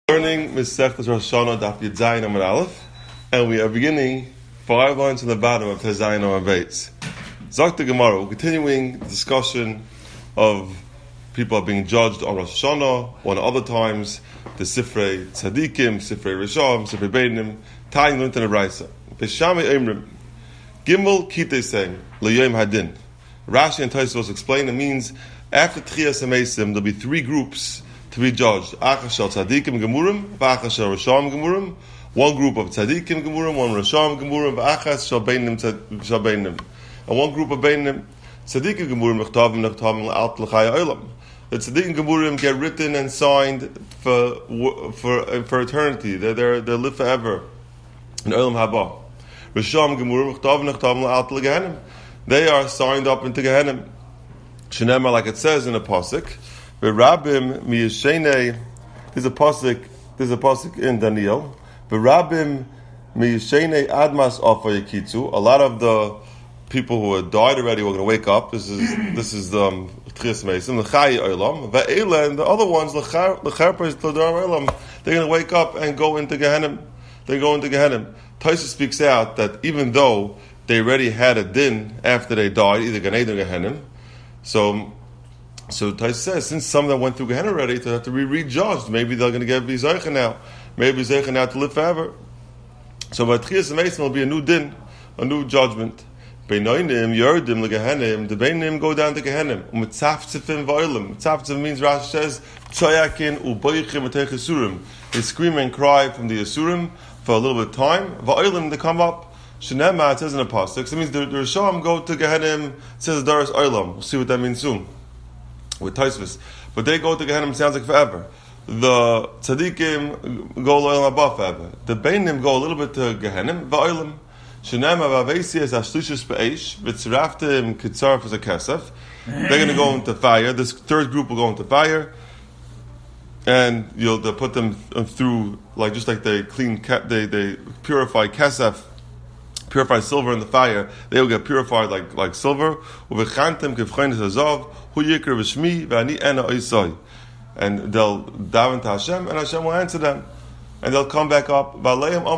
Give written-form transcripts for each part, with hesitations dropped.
Learning Masechtas Rosh Hashanah Daf Yud Zayin Amud Aleph, and we are beginning 5 lines from the bottom of Tezayin Amud Beis. Zok the Gemara, we're continuing the discussion of people being judged on Rosh Hashanah, or on other times, the Sifrei Tzadikim, Sifrei Risham, Sifrei Beinim, tying them to the Raisa. Beshami Eimrim, Gimel Kitei Seim, L'Yom Hadin. Rashi and Tosfos explain it means after Tchias HaMeisim, there'll be 3 groups to be judged. Achas shel tzadikim gemurim, v'achas shel risham gemurim. One group of tzadikim gemurim, one risham gemurim, v'achas shel beinim. And one group of beinim, tzadikim gemurim nechtavim l'alt l'chaya olam. The tzadikim gemurim get written and signed for eternity. They live forever in olam haba. Risham gemurim nechtavim l'alt l'gehenim. They are signed up into Gehenim. Shenema, like it says in the pasuk. V'rabim miyishenei. There's a pasuk in Daniel. V'rabim miyishenei admas afa yikitzu. A lot of the people who had died already were going to wake up. This is the Tchias Meisim, l'chai olam. V'eila, and the other ones l'charpers l'dar olam. They're going to wake up and go into Gehenim. They go into Gehenim. Taisa speaks out that even though they already had a din after they died, either Gan Eden or Gehenim, So Tais says, since some of them went through Gehenna already, to have to be rejudged, maybe they're going to get B'Zeicha now. Maybe B'Zeicha now to live forever. So by Tchias HaMeisim will be a new din, a new judgment. Beinoinim, Yerdim, L'Gehenim, the Beinim go down to Gehenim. U'mitzaftzifim v'oilim. Mitzaftzif means, Rashi says, Tzoyakin u'boichim v'teich Yisurim. They scream and cry from the Yisurim for a little bit of time. V'oilim, they come up. Shenema, it says in the pasuk. So it means the Risham go to Gehenim, it says Daras Oilam. We'll see what that means soon with Tosfos. But they go to Gehenim, sounds like forever. The Tzadikim go L'Olam Haba forever. The Beinim go a little bit to Gehenim, V'Olam. Shenema v'Avesi es Ashlishus Be'esh, V'Tziraftim Kitzarf as a Kesef. They're going to go into fire. This third group will go into fire. And they'll put them through, just like they clean, they purify Kesef, purify silver in the fire, they will get purified like silver. And they'll daven to Hashem, and Hashem will answer them. And they'll come back up. And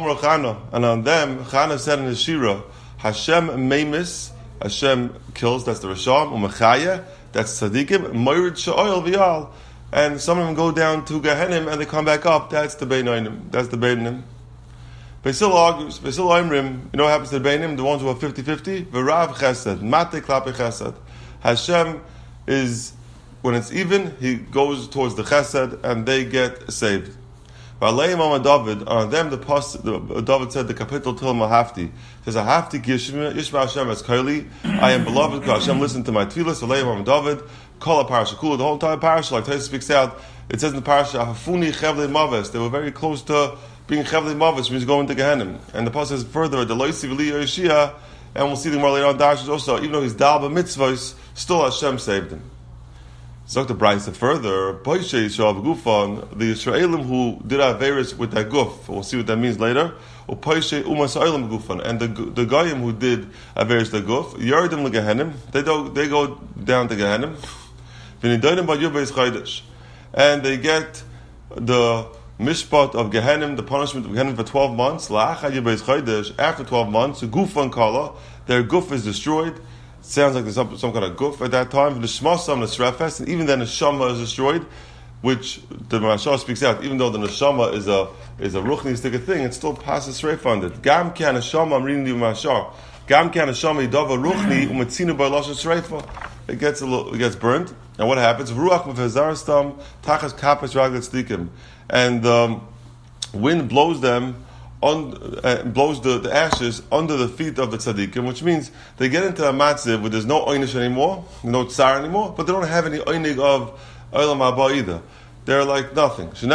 on them, Chana said in his Shira, Hashem meimis, Hashem kills, that's the Risham, Umechaya, that's Tzadikim, Moirid Sha'oil V'yal. And some of them go down to Gehenim, and they come back up, that's the Beinonim, that's the Beinim. Beisil argues, Beisil Oimrim, you know what happens to the Beinim, the ones who are 50-50? V'rav chesed, mate klape chesed. Hashem is, when it's even, he goes towards the chesed, and they get saved. V'aleim on David, on them David said the capital till Mahafti. Says, Ahafti yishma Hashem as kaili, I am beloved, because Hashem listened to my tefillas, V'aleim on David, kol ha-parasha kula, the whole entire parasha, like Taisa speaks out, it says in the parasha, Hafuni chevle maves, they were very close to being Chavli Mavis means going to Gehenim. And the Pasuk says further, the Loisi V'li Yoshia, and we'll see the more later on, Darshas also, even though he's Dal B'mitzvahs, still Hashem saved him. So the Brisa further, Poishe Yisrael V'gufan, the Yisraelim who did Averis with that guf, we'll see what that means later, or Poishe Umas Oilim V'gufan, and the Goyim who did Averis the guf, Yerdim L'Gehenim, they go down to Gehenim, V'nidodim B'yur Beis Chodesh, and they get the Mishpat of Gehenim, the punishment of Gehenim for 12 months. After 12 months, Gufan Kala, their guf is destroyed. It sounds like there's some kind of guf at that time. The Shmasam, the Srefes, and even then the Neshama is destroyed, which the Mashal speaks out. Even though the Neshama is a ruchnistic thing, it still passes Sreif on it. Gam Kan Neshama, I'm reading the Mashal. Gam Kan Neshama Idava Ruchni Umetzinu Ba'Lasha Sreifa. It gets burnt. And what happens? Ruach Mefezarstam Tachas Kapas Raglet Stikim. And the wind blows them blows the ashes under the feet of the tzaddikim, which means they get into a matziv where there's no oynish anymore, no tsar anymore, but they don't have any oynig of olam haba either. They're like nothing. The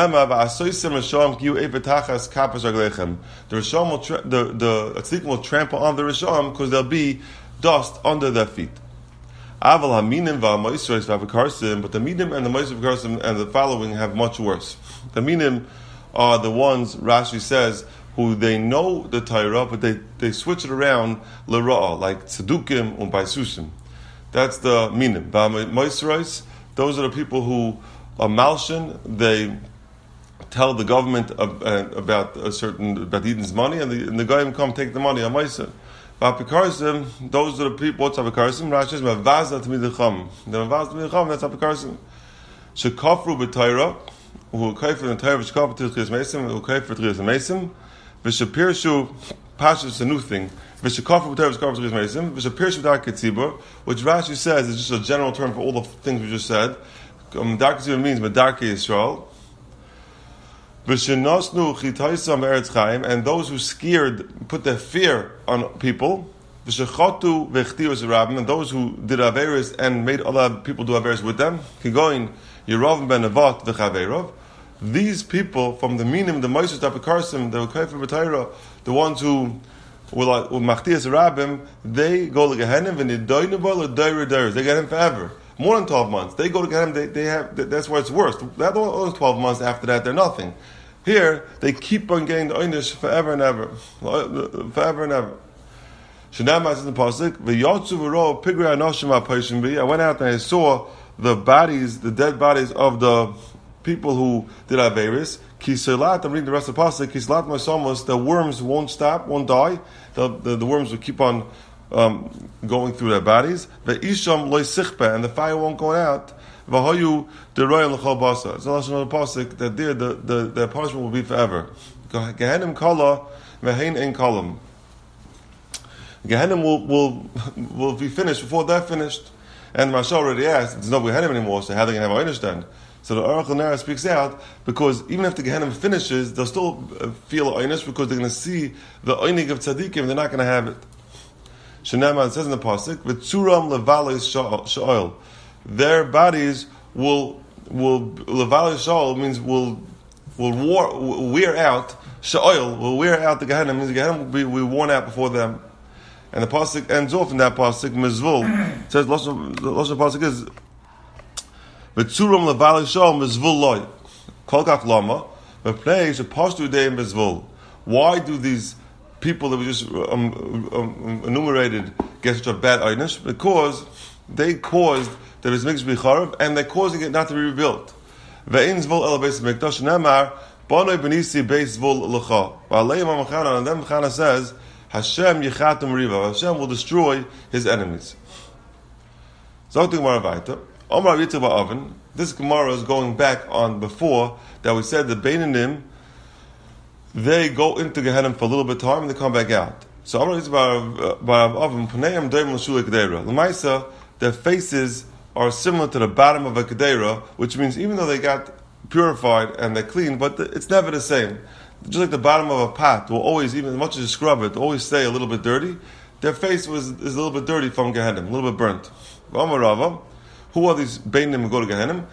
tzaddikim will trample on the risham because there'll be dust under their feet. But the minim and the moisav karsim and the following have much worse. The minim are the ones, Rashi says, who they know the Torah, but they switch it around l'ra'ah, like tzedukim and baisusim. That's the minim. Moisrais, those are the people who are malshin, they tell the government about Eden's money, and the Goyim come take the money on Maisa. Apikarsim, those are the people. What's Apikarsim? Rashi says, "Mavazat midcham." The Mavazat midcham, that's Apikarsim. Shekafru b'Torah, who kafir in Torah, v'shekafru t'chias meisim, who kafir t'chias meisim, v'shapirshu pasha is a new thing. V'shekafru b'Torah, v'shekafru t'chias meisim, v'shapirshu dark tzibur, which Rashi says is just a general term for all the things we just said. Dark tzibur means medarkei Yisrael. V'shenosnu chitaisam eretz chaim, and those who scared, put their fear on people. V'shechatu v'chtius rabbim, and those who did averis and made other people do averis with them. Kigoin Yerav ben Nevat v'chaverov. These people from the minim, the Moshe Tapikarsim, the Kaifer B'Torah, the ones who were like machtius rabbim, they go to Gehenim and they they get him forever. More than 12 months. They go to Gehenim, they have, that's where it's worse. That only 12 months after that, they're nothing. Here, they keep on getting the Einish forever and ever. Forever and ever. Shnamah says in the Pasuk, V'yotzu v'ro pigri anoshim ha'poishim bi. I went out and I saw the bodies, the dead bodies of the people who did Averis. Kiselat, I'm reading the rest of the Pasuk, Kiselat Mosamos, the worms won't stop, won't die. The worms will keep on going through their bodies. Ve'isham loy sichpe, and the fire won't go out. V'hoyu deroyim l'chol basa. It's also another pasuk that there the punishment will be forever. Gehenim kala v'hein ein kalam. Gehenim will be finished before they're finished. And Mashal already asked, there's no Gehenim anymore, so how are they going to have Einish then? So the Aruch LaNera speaks out, because even if the Gehenim finishes, they'll still feel Einish, because they're going to see the Einig of Tzadikim, they're not going to have it. Shenema, it says in the Pasuk, V'tzuram levalis sha'ol. Their bodies will levalis sha'ol means will wear out. Sha'ol will wear out the Gehenim, means the Gehenim will be worn out before them. And the pasuk ends off in that pasuk mizvul. It says the pasuk is v'tzuram levalis sha'ol mizvul loy kol kach lama v'pnei shepashtu deim mizvul. Why do these people that we just enumerated get such a bad einish? Because they caused there is mixed b'charav, and they're causing it not to be rebuilt. Ve'in zvul el beis mikdash nemar bonoi benisi beis zvul lecha. V'aleim ha'machana, and then Chana says Hashem yichatum riva. Hashem will destroy his enemies. So the Gemara weiter. Omar Yitzchak ba'Oven. This Gemara is going back on before that we said the Beinanim, they go into Gehenim for a little bit of time and they come back out. So Amar Yitzchak ba'Oven, Pneim doim l'shul kedera. L'maisa, their faces are similar to the bottom of a kedera, which means even though they got purified and they're clean, but it's never the same. Just like the bottom of a pot will always, even as much as you scrub it, always stay a little bit dirty. Their face is a little bit dirty from Gehenim, a little bit burnt. Amar Rava, who are these Beinim who go to Gehenim?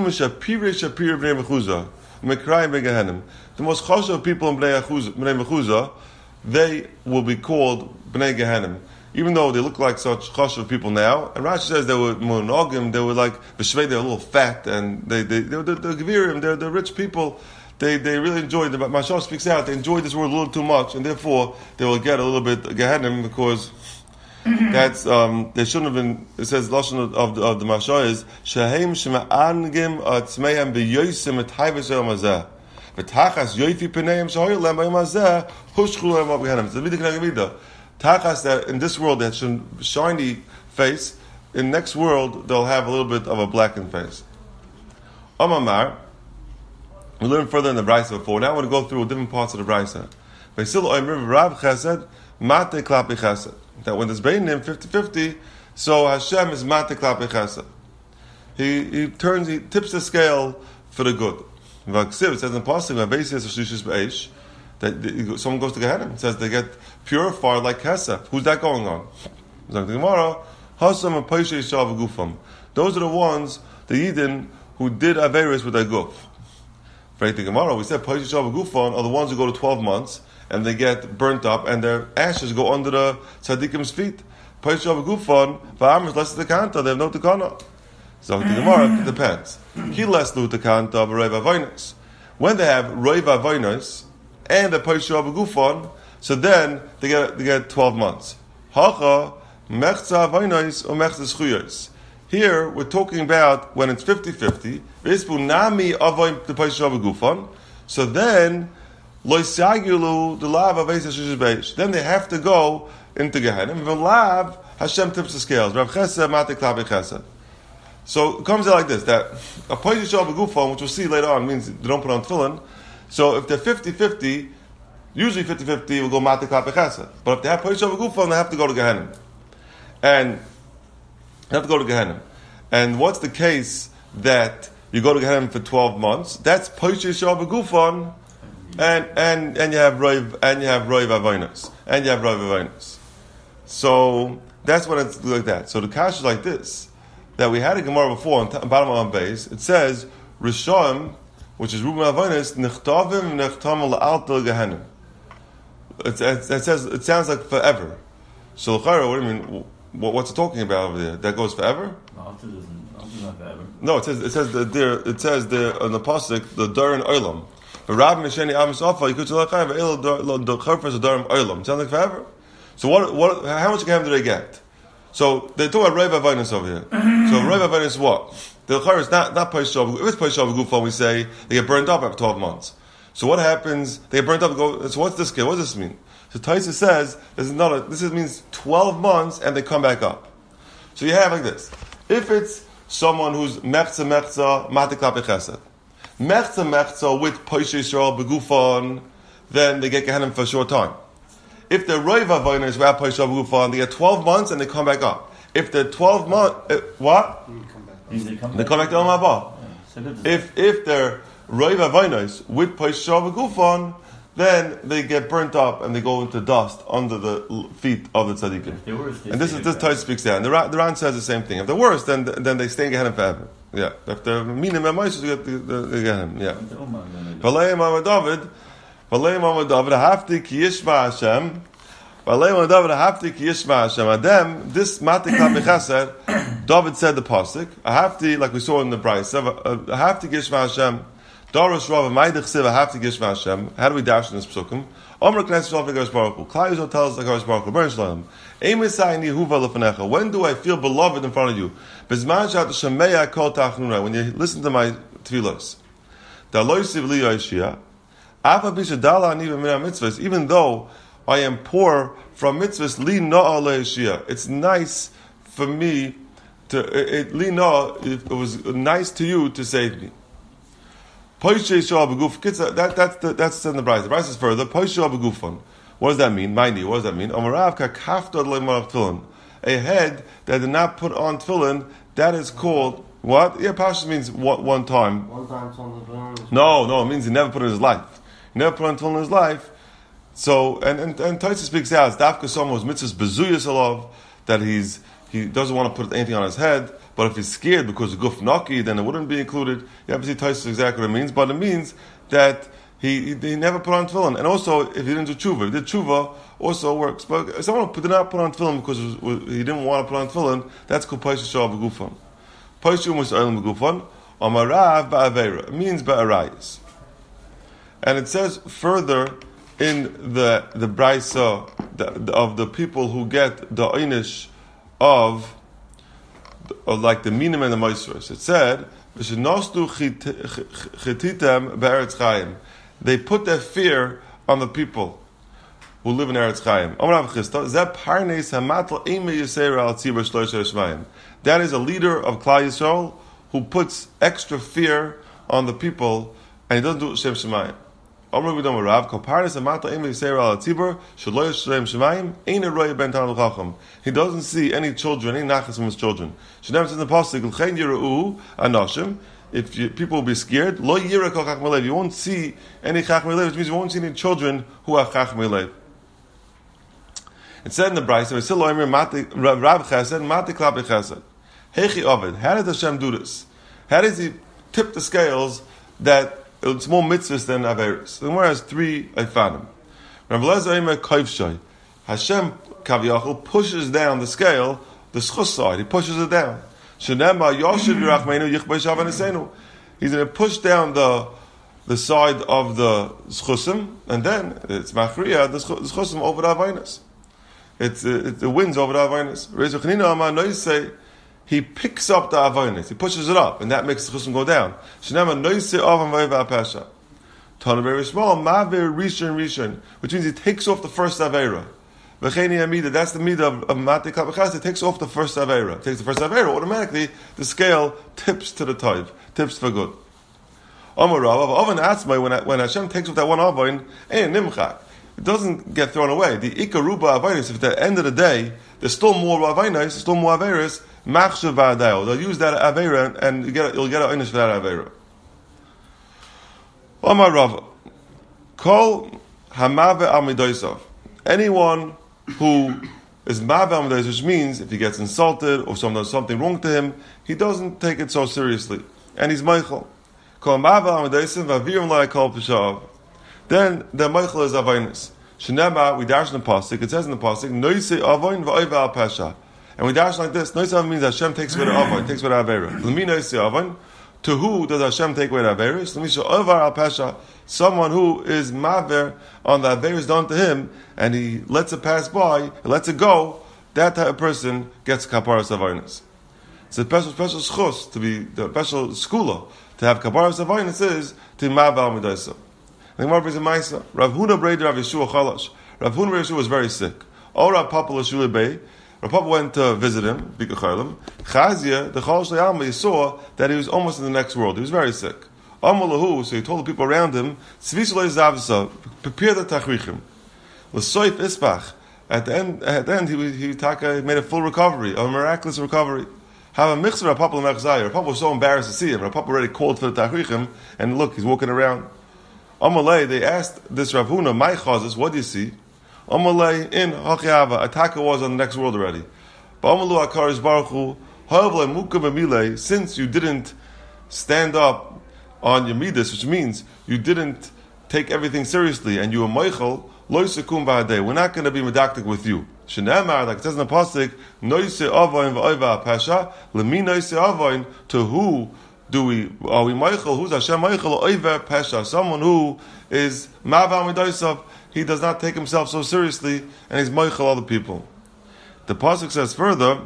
The most chashuv people in Bnei Mechuzah, they will be called Bnei Gehenim. Even though they look like such chashuv people now, and Rashi says they were monogam, they were like b'shvei, they're a little fat, and they're gevirim, they're the rich people. They really enjoyed it. But Mashal speaks out, they enjoyed this world a little too much, and therefore they will get a little bit Gehenim, because that's they shouldn't have been. It says lashon of the Mashal is shehem shema'angim atzmeihem beyosim et hayvesel mazeh v'tachas yoifi pneim shahoylem b'yamazeh hushchu lem b'Gehenim. It's the Vidik Nagavida. Tachas, that in this world they have shiny face, in next world they'll have a little bit of a blackened face. Amamar, we learned further in the Brisa before. Now I want to go through different parts of the Brisa. That when there's Beinim 50-50, so Hashem is mate klapi chesed. He tips the scale for the good. It says in the Pasuk, that someone goes to Gehenim. It says they get purified like Kesef. Who's that going on? Those are the ones, the Yidden, who did Averis with their guf. Right, the Gemara, we said Paisha Shav Gufon are the ones who go to 12 months and they get burnt up and their ashes go under the Tzaddikim's feet. Paisha Shav Gufon, Va'amers less the Kanta, they have no Takana. So the Gemara, it depends. He less no Takanta of Reva Vainas. When they have Reva Vainas and the Paisha Shav Gufon, so then they get 12 months. Hacha, Mechza Vainas or Mechza Schuyos. Here, we're talking about when it's 50-50. So then, then they have to go into Gehenna. V'lav, Hashem tips the scales. Rav Chesed, Matik Labi Chesed. So it comes out like this, that a Poisha Shal Begufon, which we'll see later on, means they don't put on tefillin. So if they're 50-50, usually 50-50 will go Matik Labi Chesed. But if they have Poisha Shal Begufon, they have to go to Gehenna. And they have to go to Gehenna. And what's the case that you go to Gehenna for 12 months? That's Poisha Shal Begufon, and you have Roiv Avonos. And you have Roiv Avonos. So that's what it's like that. So the kash is like this. That we had a Gemara before on bottom of our base. It says Rishon, which is Ruben Avonis, Nechtavim Nechtam La'alta Gehenim. It sounds like forever. So L'chara, what do you mean? What's it talking about over there? That goes forever? No, it's not forever. No, it says there on the pasuk the Daran Olam. The Rab Misheni Amos Afa Yikutz L'chayim Ve'el the Chafers Daran Olam. Sounds like forever. So what? How much Gehenim do they get? So they talk about Rov Avonos over here. So Rov Avonos is what? The Chayr is not Paishav. If it's Paishav Gufon, we say they get burnt up after 12 months. So what happens? They get burnt up and go. So what's this? What does this mean? So Taisa says this means 12 months and they come back up. So you have like this. If it's someone who's mechza matik lapi chesed, mechza with Paisha Yisrael begufon, then they get Gehenim for a short time. If they're Roiv Avonos without Paisha Begufon, they get 12 months and they come back up. If they're 12 months, what? They come back to Olam Haba. If they're Roiv Avonos with Paisha Begufon, then they get burnt up and they go into dust under the feet of the tzaddikim. And this Torah speaks there. And the Ran says the same thing. If they're worse, then they stay in Gehenim forever. Yeah. If they're minim and moises, you get the Gehenim. Yeah. V'leim Amar David, hafti ki yishma Hashem. V'leim David, hafti ki yishma Hashem. Adem, this matik labi chesed, David said the pasuk. Hafti, like we saw in the Brayso, hafti ki yishma Hashem. Doros Rav Maidich Siva hafti ki yishma Hashem. How do we dash in this psukim? Omer Knesset Shalom V'Gash Baruch Hu. Klal Yisrael tells the Gash Baruch Hu. Burn Shalom. Eimesai Yehuva Lefanecha. When do I feel beloved in front of you? Bezman Shat Shemeya Kol Tachnuna. When you listen to my tefillos. Da lo yisiv li Yeshia. Even though I am poor from mitzvahs, li na'ah le'eshia. It's nice for me to li na'ah. It was nice to you to save me. That's in the Brayso. The Brayso is further. What does that mean? What does that mean? A head that did not put on tefillin, that is called what? Yeah, Pashas means one time. One time. No, it means he never put it in his life. He never put on tefillin in his life. So, and Taisa speaks out, it's dafka someone who's mitzvahs bezuyas alav, that he doesn't want to put anything on his head, but if he's scared because of guf naki, then it wouldn't be included. You have to see Taisa exactly what it means, but it means that he never put on tefillin. And also, if he didn't do tshuva, if he did tshuva, also works. But if someone did not put on tefillin because he didn't want to put on tefillin, that's called paisha shah b'gufan. Paisha mus oilim b'gufan, amarav ba'avera. It means ba'arayis. And it says further in the Brayso of the people who get the einish of like the minim and the moisers. It said, "V'shenostu chititem be'eretz chayim." They put their fear on the people who live in Eretz Chaim. That is a leader of Klal Yisrael who puts extra fear on the people, and he doesn't do Shem Shemayim. He doesn't see any children, any nachas from his children. Shneim says in the pasuk, if people will be scared, you won't see any chachmei lev, which means you won't see any children who have chachmei lev. It said in the Brayso, Rav Chesed, Matik Lapi Chesed. Hechi Ovid. How did Hashem do this? How does he tip the scales that it's more mitzvahs than averis? The Gemara has three Eifanim. Rav Lezer Eimer Kaivshay. Hashem Kaviyachol pushes down the scale, the schus side. He pushes it down. He's going to push down the side of the schusim, and then it's machriya the schusim over the avainas. The winds over the avainas. Rezu Chanina Amar Noisei, he picks up the avainas, he pushes it up, and that makes the schusim go down. Shenema Noisei Avam Vayva Apasha. Tanav Rishmal, Mavir Rishon, which means he takes off the first Aveira. V'cheni Amida, that's the Midah of Matei Kabachas, it takes off the first Aveira. Takes the first Aveira, automatically the scale tips to the type, tips for good. Amar Rav, Oven Atzmai, when Hashem takes off that one Avain, Nimchak. It doesn't get thrown away. The Ikaruba Avainis, if at the end of the day, there's still more Avainis, there's still more Aveiris, Machshav V'adayo. They'll use that Aveira, and you'll get an Einish for that Aveira. Amar Rav, Kol Hamave Amidoisav. Anyone who is Mave Amidoisav, which means if he gets insulted or someone does something wrong to him, he doesn't take it so seriously. And he's Meichel. Kol Mave Amidoisav, Vavirim Lai Kol Peshav. Then the Meichel is Avainis. Shenema, we dash in the pasuk. It says in the pasuk, Noisei Avain v'Oiva al Pesha. And we dash like this. Noisei Avain means Hashem takes away the Avain, takes away the Avera. L'mi Noisei Avain. To who does Hashem take away the Averis? L'mi she'ovar al Pesha. Someone who is Maver on the Averis done to him, and he lets it pass by, he lets it go. That type of person gets kaparas Avainis. It's a special schus to be the special skula to have kaparas Avainis is to Maver al Midaisa. The Gemara brings a Maisa. Rav Huna Brei Rav Yeshua Chalash. Rav Huna Yeshua was very sick. Or Rav Papa L'Shule Bey. Rav Papa went to visit him. Bikachalim. Chazia, the Chalash Le'alma, he saw that he was almost in the next world. He was very sick. Amalahu, so he told the people around him, Tzvisulei Zavisa, prepare the Tachrichim. L'Soif Ispach. At the end, he made a full recovery, a miraculous recovery. Have a mixer of Papa L'Mechzayah. Rav Papa was so embarrassed to see him. Rav Papa already called for the Tachrichim, and look, he's walking around. Amalei, they asked this Rav Huna, my chazes, what do you see? Amalei, in Hachiava, Ataka was on the next world already. But Amalu Akarish Baruch Hu, Havle Muka B'milei, since you didn't stand up on your midas, which means you didn't take everything seriously, and you were Meichel, Lo Sekum Ba'adei, we're not going to be medactic with you. Shenemar, like it says in the pasuk, Noise Avain V'Oiva Pasha, Lemi Noise Avain, to who are we Meichel? Who's Hashem Meichel? Oiver Pesha, someone who is Mava Midoisav. He does not take himself so seriously, and he's Meichel other people. The pasuk says further,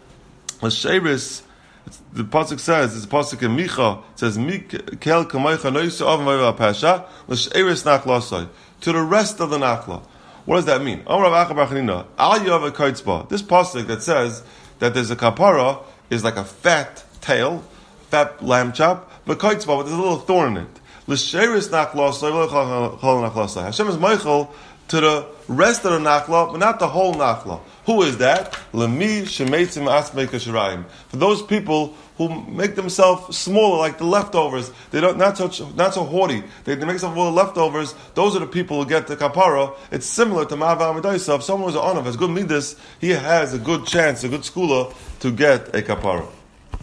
L'sheiris. The pasuk says, it's a pasuk in Micha. It says, Mikel Kameicha Noisa Oven Oiver Pesha L'sheiris Nachlasai. To the rest of the Nachla. What does that mean? This pasuk that says that there's a kapara is like a fat tail. Fat lamb chop, but there's a little thorn in it. Hashem is Meichel to the rest of the nachla, but not the whole nachla. Who is that? For those people who make themselves smaller, like the leftovers, they don't not so haughty. They make themselves full of leftovers. Those are the people who get the kapara. It's similar to Ma'ava Amidaisa. If someone who's an onav has good midas, he has a good chance, a good skula to get a kapara.